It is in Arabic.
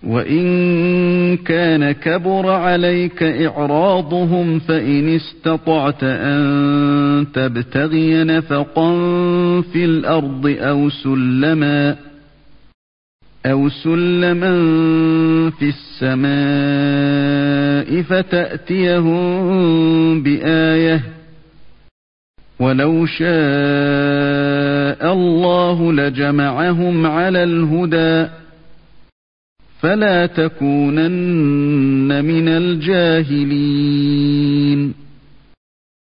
وَإِنْ كَانَ كَبُرَ عَلَيْكَ إِعْرَاضُهُمْ فَإِنِ اسْتَطَعْتَ أَنْ تَبْتَغِيَ نَفَقًا فِي الْأَرْضِ أَوْ سُلَّمًا فِي السَّمَاءِ فَتَأْتِيَهُمْ بِآيَةٍ وَلَوْ شَاءَ اللَّهُ لَجَمَعَهُمْ عَلَى الْهُدَى فَلَا تَكُونَنَّ مِنَ الْجَاهِلِينَ